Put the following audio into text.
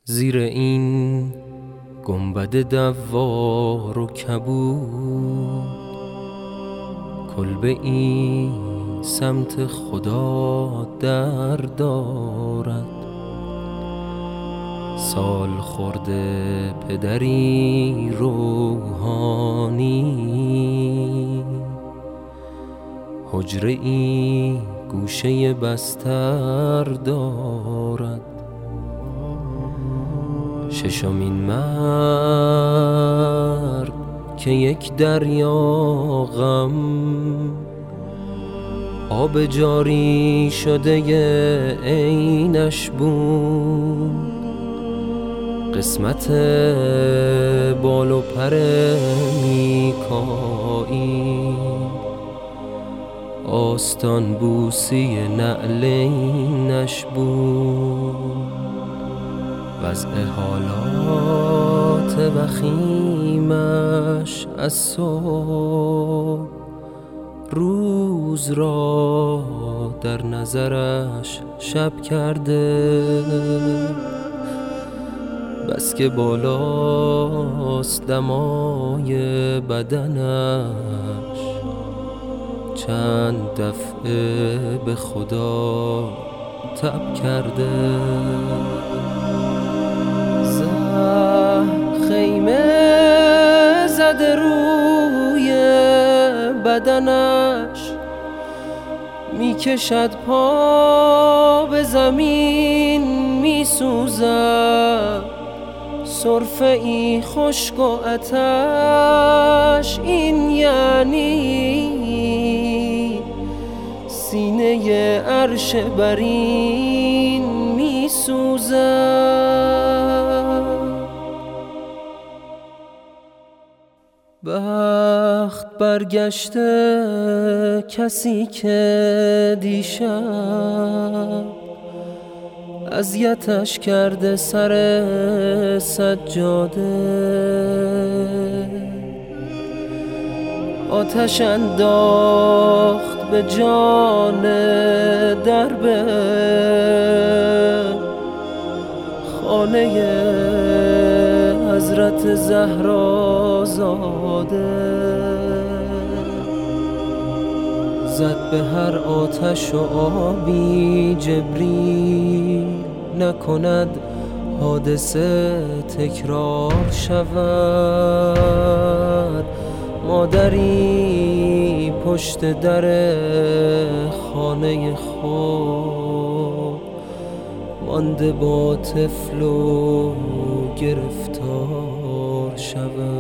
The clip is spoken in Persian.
زیر این گنبد دوار و کبود کلبه این سمت خدا در دارد. سال خورده پدری روحانی، حجره ای گوشه بستر دارد. ششمین مرد که یک دریا غم آب جاری شده عینش بود. قسمت بال و پر میکائیل آستان بوسی نعلینش بود. وضع حالات وخیمش از صبح روز را در نظرش شب کرده. بس که بالاست دمای بدنش چند دفعه به خدا تب کرده. خیمه زده روی بدنش میکشد پا به زمین میسوزد. سرفه ای خشک و آتش این یعنی سینه عرش برین میسوزد. بخت برگشته کسی که دیشب اذیتش کرده سر سجاده. آتش انداخت به جان درب خانه حضرت زهرازاده. زد به هر آتش و آبی جبریل نکند حادثه تکرار شود. مادری پشت در خانه خود مانده با طفل و گرفتار شود.